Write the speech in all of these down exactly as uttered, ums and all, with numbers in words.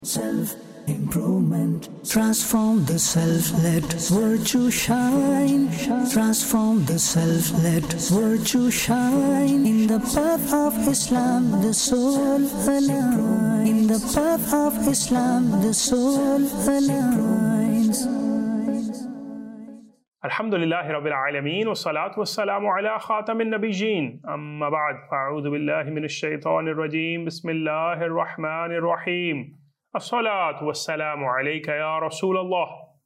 Self-improvement, transform the self, let virtue shine. Transform the self, let virtue shine. In the path of Islam, the soul aligns. In the path of Islam, the soul aligns. Alhamdulillahi Rabbil Alameen wa salatu wa salamu ala khatamin nabiyyin. Amma ba'd, fa'udhu billahi minash shaitanir rajim. Bismillahir rahmanir rahim. As-salatu was-salamu alayka ya Rasulallah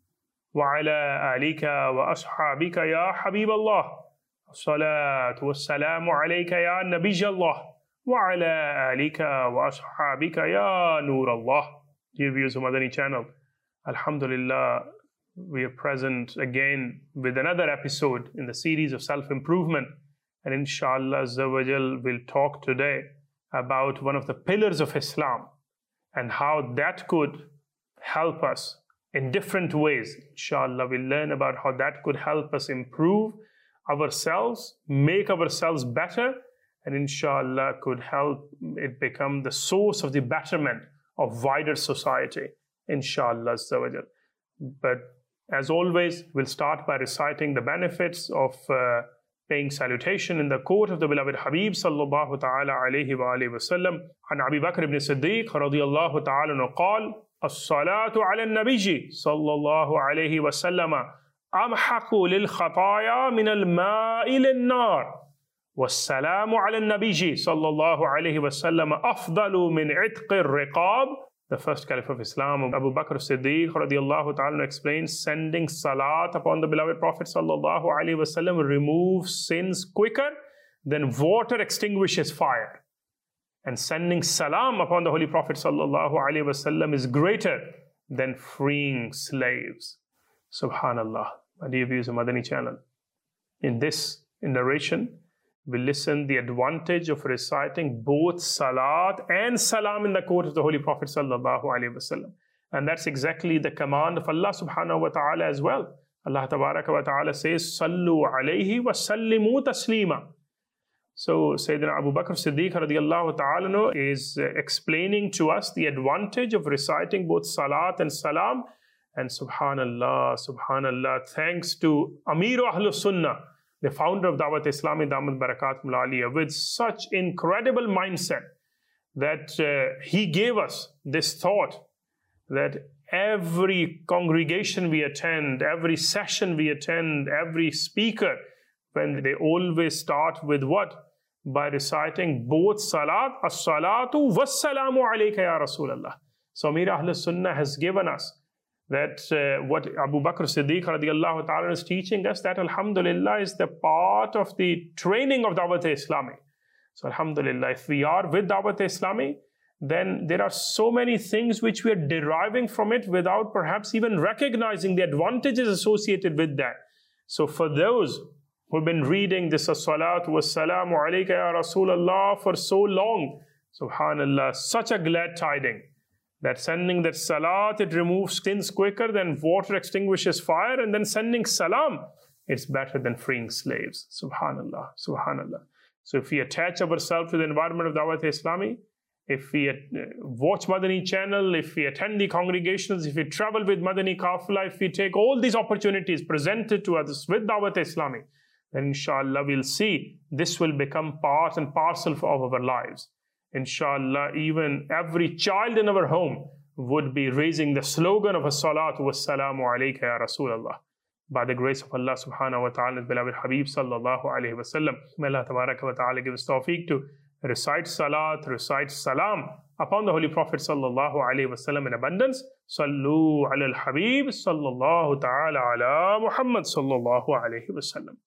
wa ala alika wa ashabika ya Habiballah. As-salatu was-salamu alayka ya Nabiyallah wa ala alika wa ashabika ya Nurallah. Dear viewers of Madani channel, Alhamdulillah, we are present again with another episode in the series of self-improvement, and inshallah Azza wa Jal will talk today about one of the pillars of Islam and how that could help us in different ways. Inshallah, we'll learn about how that could help us improve ourselves, make ourselves better, and inshallah could help it become the source of the betterment of wider society. Inshallah Azza wa Jal. But as always, we'll start by reciting the benefits of uh, paying salutation in the court of the beloved Habib sallallahu ta'ala alayhi wa alayhi wa sallam. An Abi Bakr ibn Siddiq radiyallahu ta'ala anhu qal, as-salatu ala al-nabiyyi sallallahu alayhi wa sallama amhaqu lil khataya min al-ma'i lin-nar. Was-salamu ala al-nabiyyi sallallahu alayhi wa sallama afdalu min itqi ar-riqab. The first Caliph of Islam, Abu Bakr Siddiq radiyallahu ta'ala, explains sending salat upon the beloved Prophet sallallahu alaihi wasallam removes sins quicker than water extinguishes fire. And sending salam upon the Holy Prophet sallallahu alaihi wasallam is greater than freeing slaves. Subhanallah. My dear viewers of Madani channel, in this narration, we listen the advantage of reciting both salat and salam in the court of the Holy Prophet sallallahu alaihi wasallam. And that's exactly the command of Allah subhanahu wa ta'ala as well. Allah tabaraka wa ta'ala says, Sallu alayhi wa sallimu taslima. So Sayyidina Abu Bakr Siddiq radiyallahu ta'ala is explaining to us the advantage of reciting both salat and salam. And subhanallah, subhanallah, thanks to Amir Ahlus Sunnah, the founder of Dawat Islami Damat Barakatum Aliyah, with such incredible mindset that uh, he gave us this thought that every congregation we attend, every session we attend, every speaker, when they always start with what? By reciting both salat, as-salatu was-salamu alayka ya Rasulallah. So Amir Ahlus Sunnah has given us that uh, what Abu Bakr Siddiq radiallahu ta'ala is teaching us, that alhamdulillah is the part of the training of Dawat Islami. So alhamdulillah, if we are with Dawat Islami, then there are so many things which we are deriving from it without perhaps even recognizing the advantages associated with that. So for those who have been reading this as-salatu was-salamu alayka ya Rasulallah for so long, subhanallah, such a glad tiding, that sending that salat, it removes sins quicker than water extinguishes fire, and then sending salam, it's better than freeing slaves. Subhanallah, subhanallah. So if we attach ourselves to the environment of Dawat Islami, if we uh, watch Madani channel, if we attend the congregations, if we travel with Madani Qafila, if we take all these opportunities presented to us with Dawat Islami, then inshallah we'll see this will become part and parcel of our lives. Inshallah, even every child in our home would be raising the slogan of as-salatu was-salamu alayka ya Rasulallah. By the grace of Allah subhanahu wa ta'ala, beloved Habib sallallahu alayhi wa sallam, may Allah tabaraka wa ta'ala give us tawfiq to recite salat, recite salam upon the Holy Prophet sallallahu alayhi wa sallam in abundance. Sallu ala al-Habib sallallahu ta'ala ala Muhammad sallallahu alayhi wa sallam.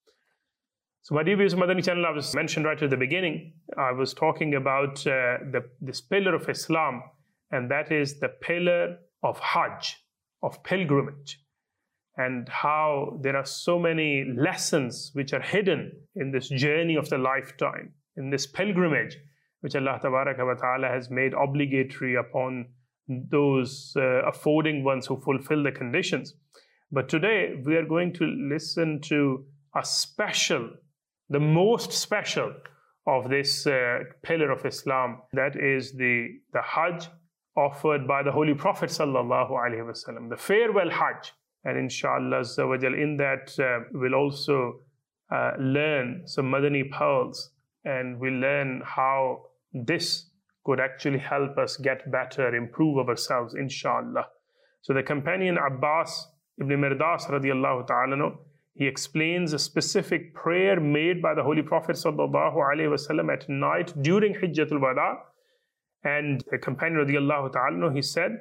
So my dear viewers of Madani channel, I was mentioned right at the beginning, I was talking about uh, the, this pillar of Islam, and that is the pillar of Hajj, of pilgrimage, and how there are so many lessons which are hidden in this journey of the lifetime, in this pilgrimage, which Allah Tabaraka wa Ta'ala has made obligatory upon those uh, affording ones who fulfill the conditions. But today we are going to listen to a special, the most special of this uh, pillar of Islam, that is the, the Hajj offered by the Holy Prophet sallallahu alaihi wasallam, the farewell Hajj. And inshallah azza wa jal, in that uh, we'll also uh, learn some Madani pearls, and we'll learn how this could actually help us get better, improve ourselves, inshallah. So the companion Abbas ibn Mirdas radiallahu ta'ala, he explains a specific prayer made by the Holy Prophet sallallahu alaihi wasallam at night during Hijjatul Wada. And the companion radiallahu ta'ala, he said,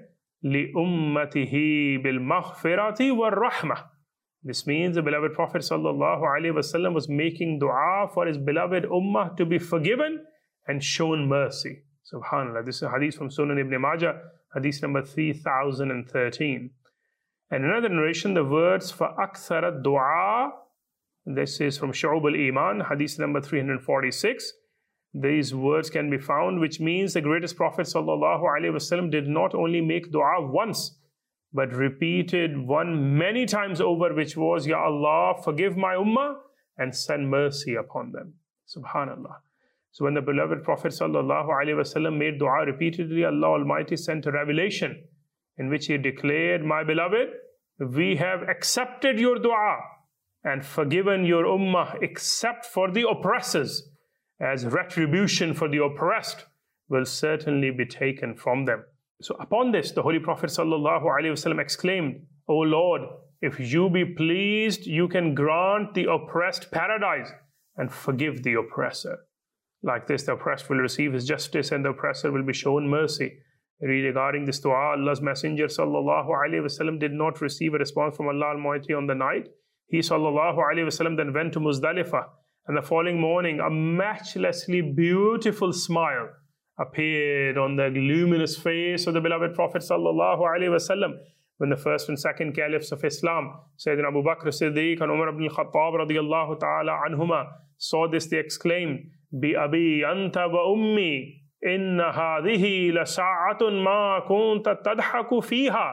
لِأُمَّتِهِ بِالْمَغْفِرَةِ وَالرَّحْمَةِ. This means the beloved Prophet sallallahu alaihi wasallam was making dua for his beloved ummah to be forgiven and shown mercy. Subhanallah. This is a hadith from Sunan Ibn Majah, hadith number three thousand thirteen. And another narration, the words for akthara dua, this is from Shu'ub al-Iman, hadith number three hundred forty-six. These words can be found, which means the greatest Prophet sallallahu alaihi wasallam did not only make dua once, but repeated one many times over, which was, Ya Allah, forgive my ummah and send mercy upon them. Subhanallah. So when the beloved Prophet sallallahu alaihi wasallam made dua repeatedly, Allah Almighty sent a revelation in which He declared, my beloved, we have accepted your dua and forgiven your ummah except for the oppressors, as retribution for the oppressed will certainly be taken from them. So upon this, the Holy Prophet sallallahu alaihi wasallam exclaimed, O Lord, if you be pleased, you can grant the oppressed paradise and forgive the oppressor. Like this, the oppressed will receive his justice and the oppressor will be shown mercy. Regarding this dua, Allah's Messenger sallallahu alaihi wasallam did not receive a response from Allah Almighty on the night. He sallallahu alaihi wasallam then went to Muzdalifah, and the following morning a matchlessly beautiful smile appeared on the luminous face of the beloved Prophet sallallahu alaihi wasallam when the first and second caliphs of Islam, Sayyidina Abu Bakr Siddiq and Umar ibn al-Khattab radiyallahu ta'ala anhuma, saw this. They exclaimed, Bi abi anta wa ummi, inna hadhihi la sa'atun ma kunta tadhaku fiha,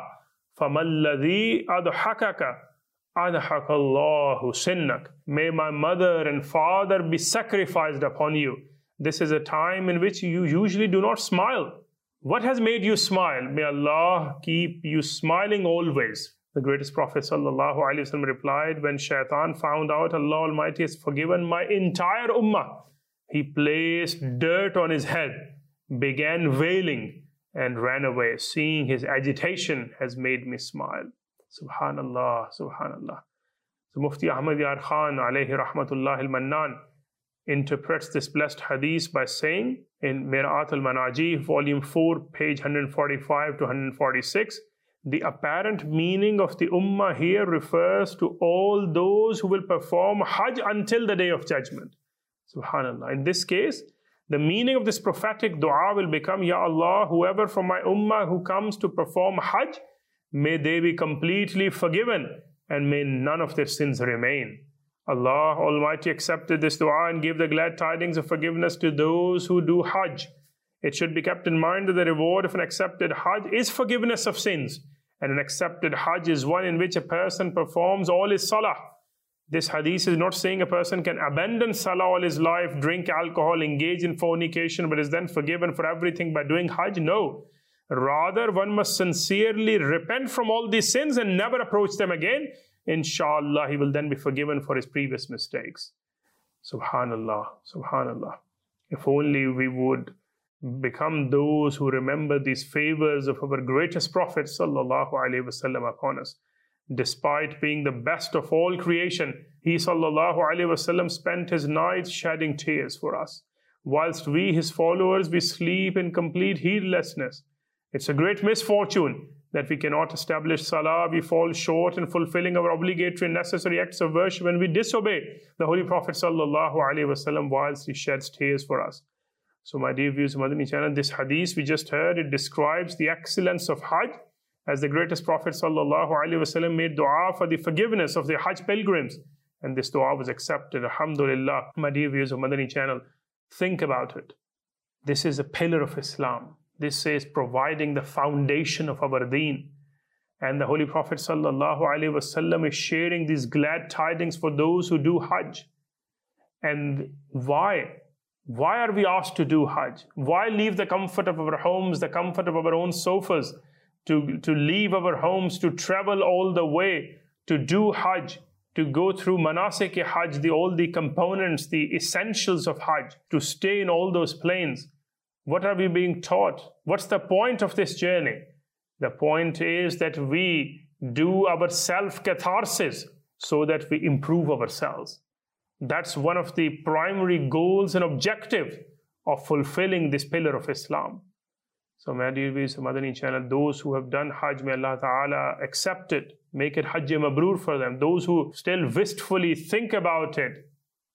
famalladhi adhakaka adhaka Allahu sinnak. May my mother and father be sacrificed upon you. This is a time in which you usually do not smile. What has made you smile? May Allah keep you smiling always. The greatest Prophet sallallahu alaihi wasallam replied, when Shaitan found out Allah Almighty has forgiven my entire ummah, he placed dirt on his head, began wailing, and ran away. Seeing his agitation has made me smile. Subhanallah, Subhanallah. So Mufti Ahmad Yar Khan alayhi rahmatullah al-Mannan interprets this blessed hadith by saying in Mir'at al-Manajih, volume four, page one forty-five to one forty-six, the apparent meaning of the ummah here refers to all those who will perform Hajj until the day of judgment. Subhanallah. In this case, the meaning of this prophetic dua will become, Ya Allah, whoever from my ummah who comes to perform Hajj, may they be completely forgiven and may none of their sins remain. Allah Almighty accepted this dua and gave the glad tidings of forgiveness to those who do Hajj. It should be kept in mind that the reward of an accepted Hajj is forgiveness of sins, and an accepted Hajj is one in which a person performs all his salah. This hadith is not saying a person can abandon salah all his life, drink alcohol, engage in fornication, but is then forgiven for everything by doing Hajj. No. Rather, one must sincerely repent from all these sins and never approach them again. Inshallah, he will then be forgiven for his previous mistakes. Subhanallah, Subhanallah. If only we would become those who remember these favors of our greatest Prophet sallallahu alaihi wasallam upon us. Despite being the best of all creation, he sallallahu alaihi wasallam spent his nights shedding tears for us, whilst we, his followers, we sleep in complete heedlessness. It's a great misfortune that we cannot establish salah, we fall short in fulfilling our obligatory and necessary acts of worship when we disobey the Holy Prophet sallallahu alaihi wasallam whilst he sheds tears for us. So my dear viewers of Madani channel, this hadith we just heard, it describes the excellence of Hajj, as the greatest Prophet sallallahu alaihi wasallam made dua for the forgiveness of the Hajj pilgrims, and this dua was accepted. Alhamdulillah. My dear viewers of Madani channel, think about it. This is a pillar of Islam. This is providing the foundation of our deen. And the Holy Prophet sallallahu alaihi wasallam is sharing these glad tidings for those who do Hajj. And why? Why are we asked to do Hajj? Why leave the comfort of our homes, the comfort of our own sofas, to, to leave our homes, to travel all the way, to do Hajj, to go through manasik Hajj, the, all the components, the essentials of Hajj, to stay in all those planes? What are we being taught? What's the point of this journey? The point is that we do our self-catharsis so that we improve ourselves. That's one of the primary goals and objective of fulfilling this pillar of Islam. So my dear viewers of Madani channel, those who have done Hajj, may Allah Ta'ala accept it, make it Hajj Mabrur for them. Those who still wistfully think about it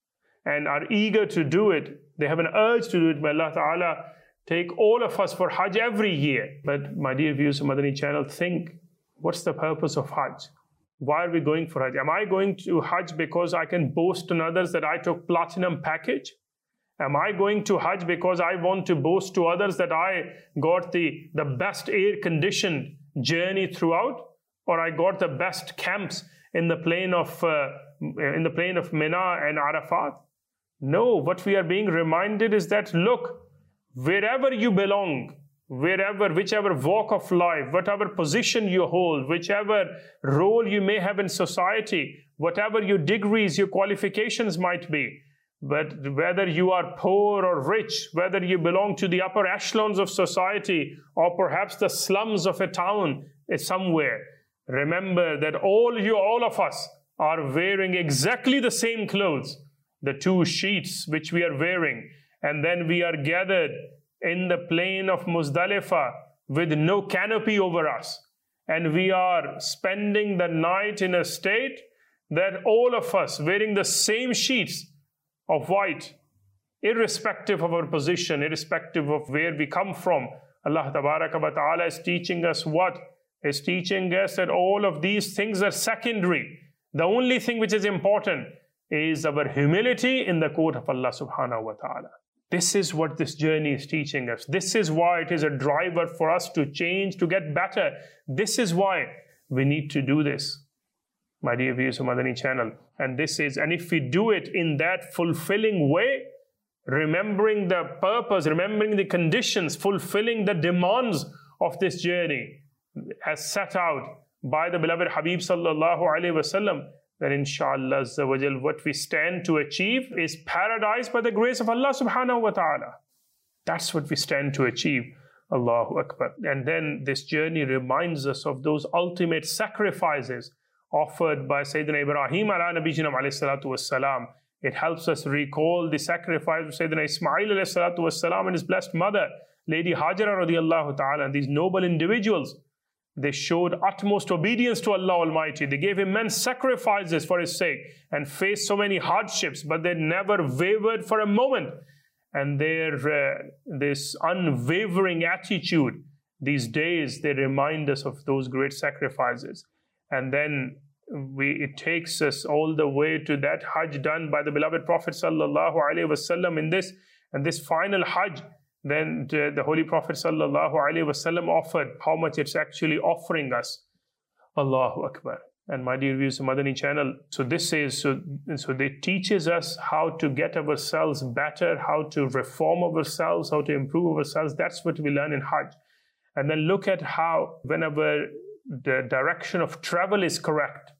and are eager to do it, they have an urge to do it, may Allah Ta'ala take all of us for Hajj every year. But my dear viewers of Madani channel, think, what's the purpose of Hajj? Why are we going for Hajj? Am I going to Hajj because I can boast on others that I took platinum package? Am I going to Hajj because I want to boast to others that I got the, the best air-conditioned journey throughout? Or I got the best camps in the plain of uh, in the plain of Mina and Arafat? No, what we are being reminded is that, look, wherever you belong, wherever, whichever walk of life, whatever position you hold, whichever role you may have in society, whatever your degrees, your qualifications might be, but whether you are poor or rich, whether you belong to the upper echelons of society or perhaps the slums of a town somewhere, remember that all you, all of us are wearing exactly the same clothes, the two sheets which we are wearing, and then we are gathered in the plain of Muzdalifah with no canopy over us. And we are spending the night in a state that all of us wearing the same sheets of white, irrespective of our position, irrespective of where we come from. Allah Tabaraka wa Ta'ala is teaching us what? Is teaching us that all of these things are secondary. The only thing which is important is our humility in the court of Allah Subhanahu wa Ta'ala. This is what this journey is teaching us. This is why it is a driver for us to change, to get better. This is why we need to do this, my dear viewers of Madani channel. And this is, and if we do it in that fulfilling way, remembering the purpose, remembering the conditions, fulfilling the demands of this journey as set out by the beloved Habib Sallallahu Alaihi Wasallam, then inshallah Azza wa Jal, what we stand to achieve is paradise by the grace of Allah Subhanahu wa Ta'ala. That's what we stand to achieve. Allahu Akbar. And then this journey reminds us of those ultimate sacrifices offered by Sayyidina Ibrahim ala Nabiyina alayhi salatu wassalam. It helps us recall the sacrifice of Sayyidina Ismail alayhi salatu wassalam and his blessed mother, Lady Hajara radiallahu ta'ala, and these noble individuals. They showed utmost obedience to Allah Almighty. They gave immense sacrifices for His sake and faced so many hardships, but they never wavered for a moment. And their uh, this unwavering attitude, these days, they remind us of those great sacrifices. And then we, it takes us all the way to that Hajj done by the beloved Prophet Sallallahu Alaihi Wasallam in this, and this final Hajj. Then the, the Holy Prophet Sallallahu Alaihi Wasallam offered how much it's actually offering us. Allahu Akbar. And my dear viewers of Madani channel, so this is, so, so they teaches us how to get ourselves better, how to reform ourselves, how to improve ourselves. That's what we learn in Hajj. And then look at how whenever the direction of travel is correct,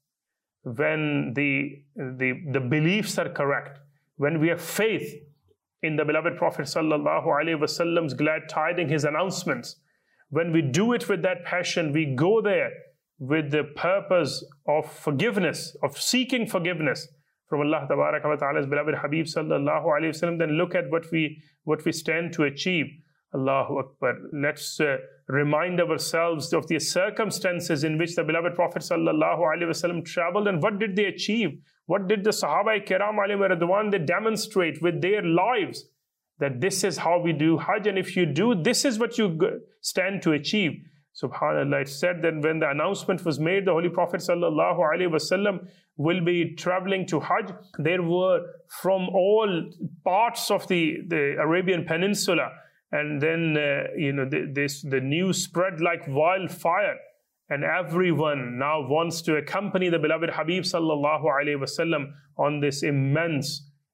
when the, the, the beliefs are correct, when we have faith in the beloved Prophet Sallallahu Alaihi Wasallam's glad tidings, his announcements. When we do it with that passion, we go there with the purpose of forgiveness, of seeking forgiveness from Allah Tabaraka wa Ta'ala's beloved Habib Sallallahu Alaihi Wasallam, then look at what we, what we stand to achieve. Allahu Akbar. Let's uh, remind ourselves of the circumstances in which the beloved Prophet Sallallahu Alaihi Wasallam traveled and what did they achieve? What did the Sahaba Kiram alayhim radwan, they demonstrate with their lives that this is how we do Hajj, and if you do, this is what you stand to achieve. SubhanAllah, it said that when the announcement was made, the Holy Prophet Sallallahu Alaihi Wasallam will be traveling to Hajj. There were from all parts of the, the Arabian Peninsula, and then uh, you know the, this the news spread like wildfire. And everyone now wants to accompany the beloved Habib Sallallahu Alaihi Wasallam on this immense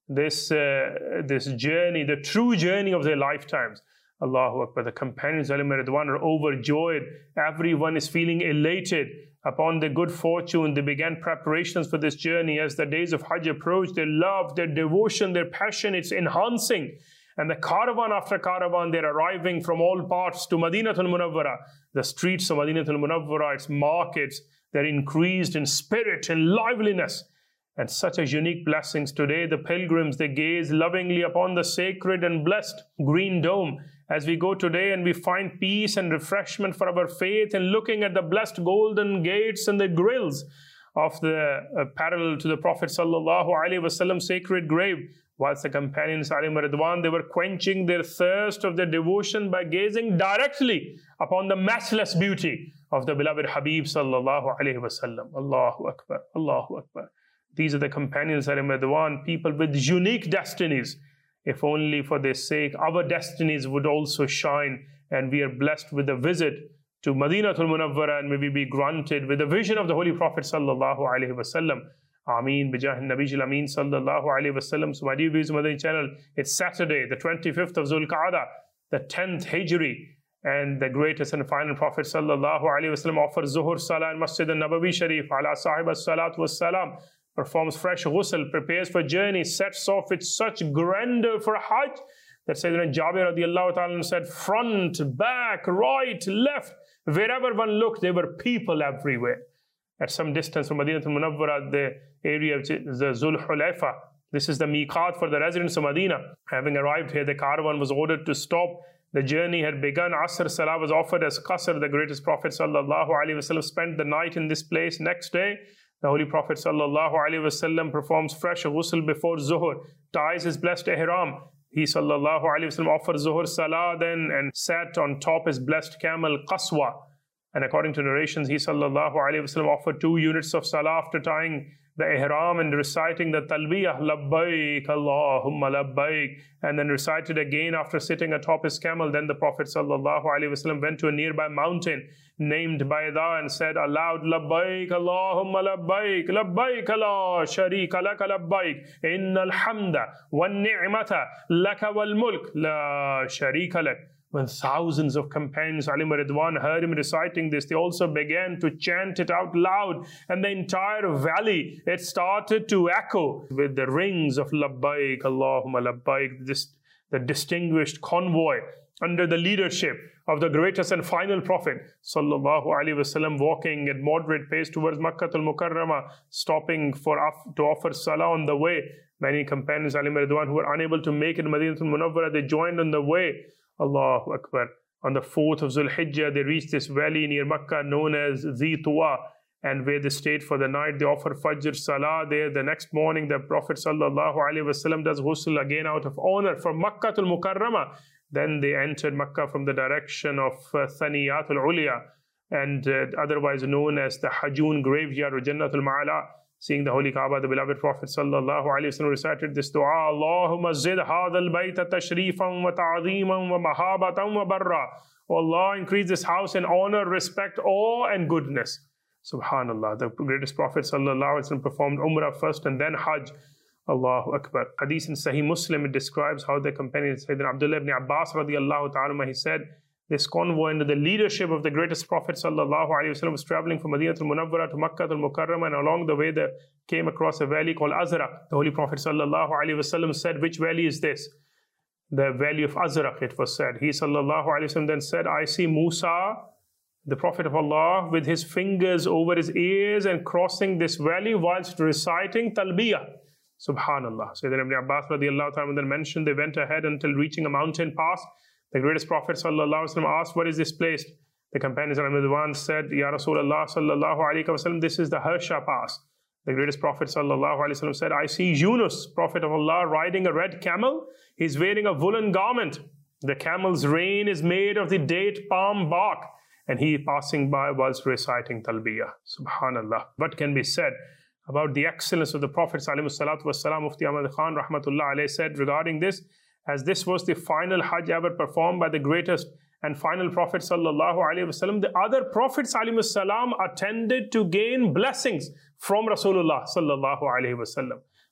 this, uh, this journey, the true journey of their lifetimes. Allahu Akbar. The companions Ridwan are overjoyed. Everyone is feeling elated upon their good fortune. They began preparations for this journey. As the days of Hajj approach, their love, their devotion, their passion, it's enhancing. And the caravan after caravan, they're arriving from all parts to Madinatul Munawwara. The streets of Madinatul Munawwara, its markets, they're increased in spirit and liveliness. And such a unique blessings. Today, the pilgrims, they gaze lovingly upon the sacred and blessed green dome. As we go today and we find peace and refreshment for our faith, and looking at the blessed golden gates and the grills of the uh, parallel to the Prophet Sallallahu Alaihi Wasallam sacred grave, whilst the companions Alayhim Ridwan, they were quenching their thirst of their devotion by gazing directly upon the matchless beauty of the beloved Habib Sallallahu Alaihi Wasallam. Allahu Akbar, Allahu Akbar. These are the companions Alayhim Ridwan, people with unique destinies. If only for their sake, our destinies would also shine, and we are blessed with a visit to Madinatul Munawwara, and may we be granted with the vision of the Holy Prophet Sallallahu Alaihi Wasallam. Ameen. Bijah Nabiyil Ameen Sallallahu Alaihi Wasallam. So my dear viewers of Madani channel, it's Saturday, the twenty-fifth of Zulqa'dah, the tenth Hijri, and the greatest and final Prophet Sallallahu Alaihi Wasallam offers Zuhur Salah in Masjid al-Nabawi Sharif, ala sahib as-salatu was-salam, performs fresh ghusl, prepares for journey, sets off with such grandeur for Hajj that Sayyidina Jabir radiallahu ta'ala said, front, back, right, left, wherever one looked, there were people everywhere. At some distance from Madinatul Munawwara, the area of the Zul Hulayfa, this is the miqat for the residents of Medina. Having arrived here, the caravan was ordered to stop. The journey had begun. Asr Salah was offered as qasr. The greatest Prophet Sallallahu Alaihi Wasallam spent the night in this place. Next day, the Holy Prophet Sallallahu Alaihi Wasallam performs fresh ghusl before Zuhur, ties his blessed ihram. He Sallallahu Alaihi Wasallam offered Zuhur Salah then and sat on top his blessed camel Qaswa. And according to narrations, he Sallallahu Alaihi Wasallam offered two units of Salah after tying the ihram and reciting the talbiyah, labbaik Allahumma labbaik, and then recited again after sitting atop his camel. Then the Prophet Sallallahu Alaihi Wasallam went to a nearby mountain named Bayda and said aloud, labbaik Allahumma labbaik, labbaik la sharika laka labbaik, innal hamda wan ni'mata laka wal mulk la sharika lak. When thousands of companions Alayhim Ridwan heard him reciting this, they also began to chant it out loud, and the entire valley, it started to echo with the rings of Labbaik Allahumma Labbaik, this, the distinguished convoy under the leadership of the greatest and final Prophet Sallallahu Alaihi Wasallam, walking at moderate pace towards Makkatul Mukarramah, stopping for to offer Salah on the way. Many companions Alayhim Ridwan who were unable to make it Madinatul Munawwara, they joined on the way. Allahu Akbar. On the fourth of Zulhijjah, they reached this valley near Makkah known as Zi Tuwa, and where they stayed for the night. They offer Fajr Salah there. The next morning, the Prophet Sallallahu Alaihi Wasallam does ghusl again out of honor for Makkatul Mukarramah. Then they entered Makkah from the direction of uh, Thaniyatul Uliya, and uh, otherwise known as the Hajun graveyard or Jannatul Ma'ala. Seeing the Holy Kaaba, the beloved Prophet Sallallahu Alaihi Wasallam recited this dua, Allahumma zid hadal bayta tashrifan wa ta'zeeman wa mahabatan wa barra. O Allah, increase this house in honor, respect, awe and goodness. Subhanallah. The greatest Prophet Sallallahu Alaihi Wasallam performed Umrah first and then Hajj. Allahu Akbar. Hadith in Sahih Muslim, it describes how the companion Sayyidina Abdullah ibn Abbas radiallahu ta'ala, he said, this convoy under the leadership of the greatest Prophet Sallallahu Alaihi Wasallam was traveling from Madinatul Munawwara to Makkah al-Mukarramah, and along the way they came across a valley called Azraq. The Holy Prophet Sallallahu Alaihi Wasallam said, which valley is this? The valley of Azraq, it was said. He Sallallahu Alaihi Wasallam then said, I see Musa, the Prophet of Allah, with his fingers over his ears and crossing this valley whilst reciting Talbiyah. Subhanallah. Sayyidina Ibn Abbas radiallahu ta'ala then mentioned they went ahead until reaching a mountain pass. The greatest Prophet Sallallahu Alaihi Wasallam asked, what is this place? The companions Alayhim said, Ya Rasulullah Sallallahu Alaihi Wasallam, this is the Harsha Pass. The greatest Prophet Sallallahu Alaihi Wasallam said, I see Yunus, Prophet of Allah, riding a red camel. He's wearing a woolen garment. The camel's rein is made of the date palm bark, and he passing by whilst reciting Talbiyah. Subhanallah. What can be said about the excellence of the Prophet Sallallahu Alaihi Wasallam? Mufti Ahmad Khan Rahmatullah Alayhi said regarding this, as this was the final Hajj ever performed by the greatest and final Prophet Sallallahu Alaihi Wasallam, the other Prophets Alaihi Wasallam attended to gain blessings from Rasulullah Sallallahu Alaihi Wasallam.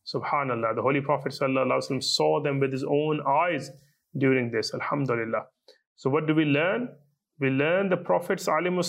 Subhanallah, the Holy Prophet ﷺ saw them with his own eyes during this. Alhamdulillah. So what do we learn? We learn the Prophets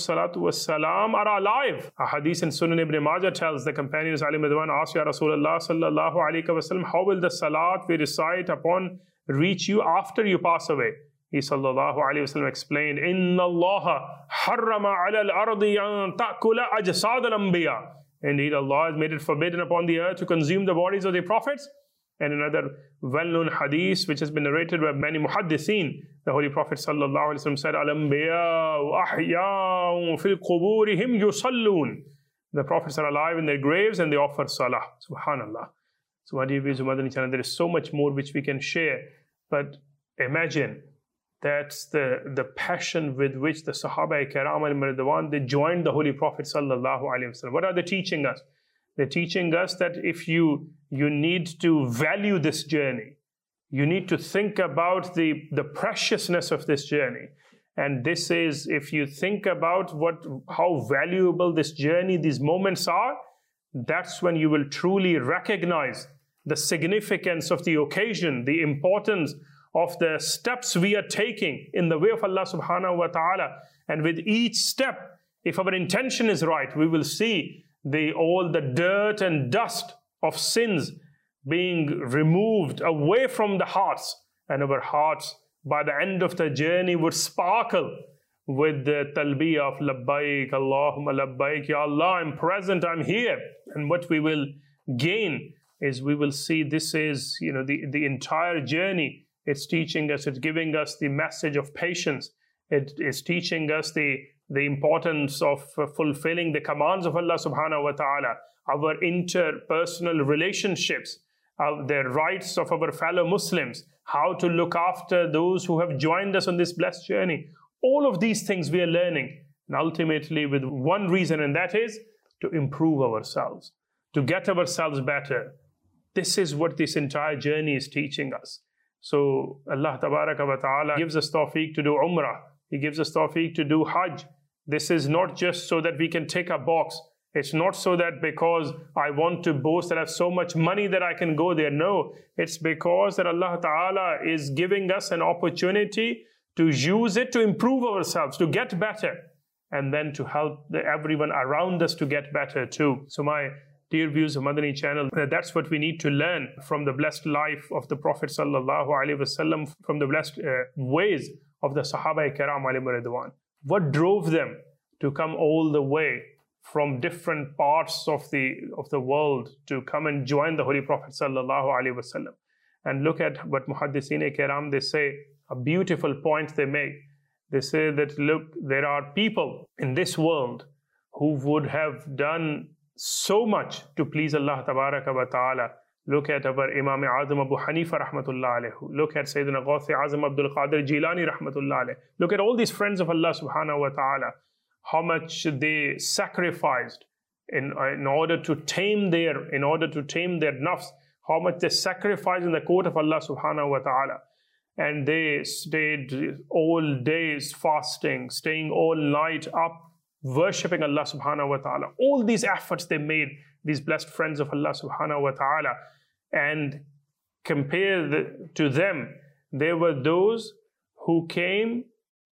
ﷺ are alive. A hadith in Sunan Ibn Majah tells the companions ﷺ asked, Ya Rasulullah sallallahu alayhi wa sallam, how will the salat we recite upon reach you after you pass away? He sallallahu alayhi wa sallam explained, Inna Allah harrama ala al-ardi an ta'kula ajsad al-anbiya. Indeed, Allah has made it forbidden upon the earth to consume the bodies of the prophets. And another well-known hadith which has been narrated by many muhaddithin, the Holy Prophet sallallahu alaihi wasallam said, Al-anbiya ahya'un fil quburihim yusallun. The prophets are alive in their graves and they offer salah. Subhanallah. So, my dear viewers of Madani channel, there is so much more which we can share. But imagine that's the, the passion with which the Sahaba Kiram al-Ridwan, they joined the Holy Prophet sallallahu alaihi wasallam. What are they teaching us? They're teaching us that if you you need to value this journey, you need to think about the, the preciousness of this journey. And this is, if you think about what how valuable this journey, these moments are, that's when you will truly recognize the significance of the occasion, the importance of the steps we are taking in the way of Allah subhanahu wa ta'ala. And with each step, if our intention is right, we will see the all the dirt and dust of sins being removed away from the hearts, and our hearts by the end of the journey would sparkle with the talbiyah of labbaik, Allahumma labbaik, Ya Allah, I'm present, I'm here. And what we will gain is we will see this is, you know, the, the entire journey. It's teaching us, it's giving us the message of patience. It is teaching us the the importance of uh, fulfilling the commands of Allah subhanahu wa ta'ala, our interpersonal relationships, uh, the rights of our fellow Muslims, how to look after those who have joined us on this blessed journey. All of these things we are learning, and ultimately with one reason, and that is to improve ourselves, to get ourselves better. This is what this entire journey is teaching us. So Allah tabaraka wa ta'ala gives us tawfiq to do umrah. He gives us tawfiq to do hajj. This is not just so that we can tick a box. It's not so that because I want to boast that I have so much money that I can go there. No, it's because that Allah Ta'ala is giving us an opportunity to use it to improve ourselves, to get better, and then to help the, everyone around us to get better too. So my dear viewers of Madani channel, that's what we need to learn from the blessed life of the Prophet Sallallahu Alaihi Wasallam, from the blessed uh, ways of the Sahaba Kiram alayhim ridwan. What drove them to come all the way from different parts of the of the world to come and join the Holy Prophet Sallallahu Alaihi Wasallam? And look at what Muhaddiseen Kiram, they say, a beautiful point they make. They say that, look, there are people in this world who would have done so much to please Allah Tabaraka wa Ta'ala. Look at our Imam Azam Abu Hanifa rahmatullah alayhu. Look at Sayyidina Ghathi Azam Abdul Qadir Jilani rahmatullah alayhi. Look at all these friends of Allah subhanahu wa ta'ala, how much they sacrificed in, in order to tame their, in order to tame their nafs, how much they sacrificed in the court of Allah subhanahu wa ta'ala. And they stayed all days fasting, staying all night up, worshipping Allah subhanahu wa ta'ala. All these efforts they made, these blessed friends of Allah subhanahu wa ta'ala. And compare the, to them, there were those who came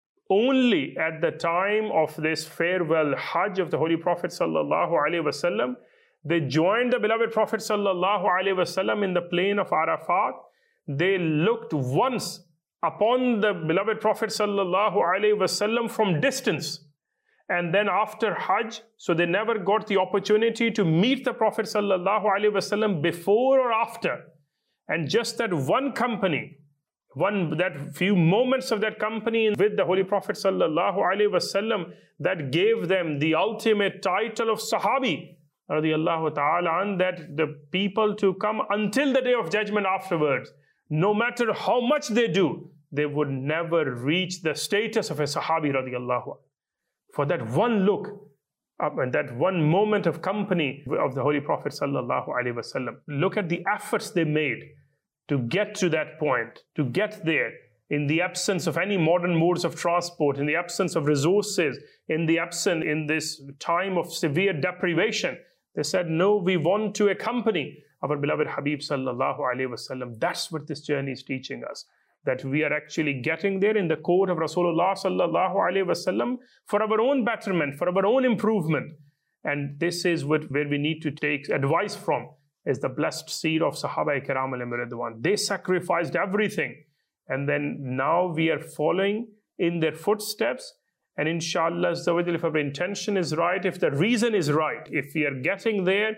only at the time of this farewell Hajj of the Holy Prophet sallallahu alaihi wasallam. They joined the beloved Prophet sallallahu alaihi wasallam in the plain of Arafat. They looked once upon the beloved Prophet sallallahu alaihi wasallam from distance. And then after Hajj, so they never got the opportunity to meet the Prophet sallallahu alaihi wasallam before or after. And just that one company, one that few moments of that company with the Holy Prophet sallallahu alaihi wasallam, that gave them the ultimate title of Sahabi, radiyallahu ta'ala, and that the people to come until the day of judgment afterwards, no matter how much they do, they would never reach the status of a Sahabi, radiyallahu anhu. For that one look, uh, and that one moment of company of the Holy Prophet sallallahu alaihi wasallam. Look at the efforts they made to get to that point, to get there, in the absence of any modern modes of transport, in the absence of resources, in the absence, in this time of severe deprivation. They said, no, we want to accompany our beloved Habib sallallahu alaihi wasallam. That's what this journey is teaching us, that we are actually getting there in the court of Rasulullah sallallahu alaihi wasallam for our own betterment, for our own improvement. And this is what where we need to take advice from, is the blessed seed of Sahaba Kiram alayhim ridwan. They sacrificed everything, and then now we are following in their footsteps. And inshallah, if our intention is right, if the reason is right, if we are getting there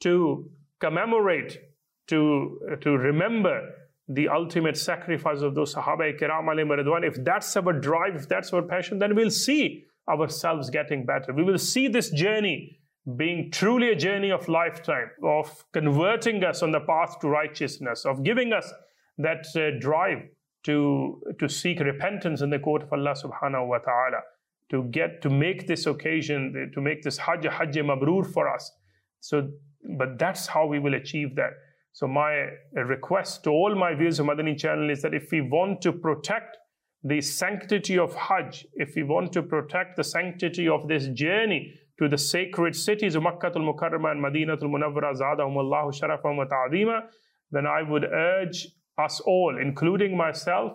to commemorate, to, to remember the ultimate sacrifice of those Sahaba Kiram alayhim ridwan, if that's our drive, if that's our passion, then we'll see ourselves getting better. We will see this journey being truly a journey of lifetime, of converting us on the path to righteousness, of giving us that uh, drive to, to seek repentance in the court of Allah subhanahu wa ta'ala, to get to make this occasion, to make this Hajj, Hajj Mabrur for us. So, but that's how we will achieve that. So my request to all my viewers of Madani channel is that if we want to protect the sanctity of Hajj, if we want to protect the sanctity of this journey to the sacred cities of Makkah al-Mukarramah and Madinatul Munawwara, zadahumullahu sharafan wa ta'zima, then I would urge us all, including myself,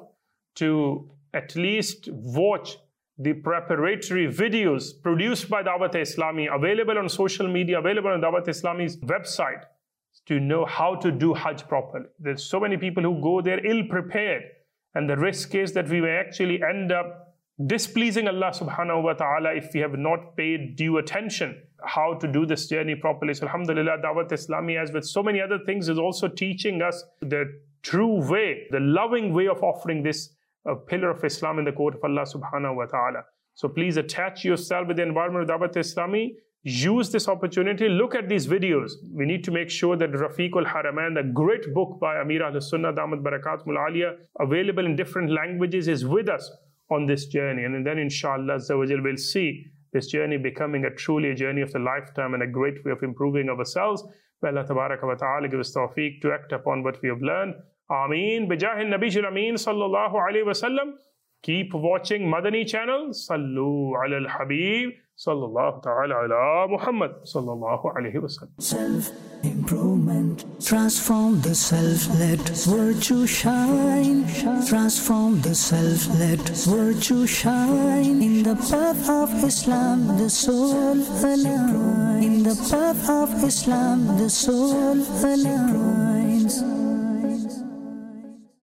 to at least watch the preparatory videos produced by Dawat Islami, available on social media, available on Dawat Islami's website, to know how to do Hajj properly. There's so many people who go there ill-prepared, and the risk is that we may actually end up displeasing Allah subhanahu wa ta'ala if we have not paid due attention how to do this journey properly. So alhamdulillah, Dawat Islami, as with so many other things, is also teaching us the true way, the loving way of offering this uh, pillar of Islam in the court of Allah subhanahu wa ta'ala. So please attach yourself with the environment of Dawat Islami. Use this opportunity, look at these videos. We need to make sure that Rafiq al-Haramain, the great book by Amir Ahl-Sunnah Damat Barakatumul Aliyah, available in different languages, is with us on this journey. And then inshallah we'll see this journey becoming a truly a journey of the lifetime and a great way of improving ourselves. May Allah tabaraka wa ta'ala give us tawfiq to act upon what we have learned. Ameen. Bijahin Nabiyul Ameen sallallahu alayhi wa sallam. Keep watching Madani channel. Sallu ala al-Habib. Sallallahu ta'ala ala Muhammad. Sallallahu alayhi wa sallam. Self-improvement. Transform the self. Let virtue shine. Transform the self. Let virtue shine. In the path of Islam, the soul align. In the path of Islam, the soul align.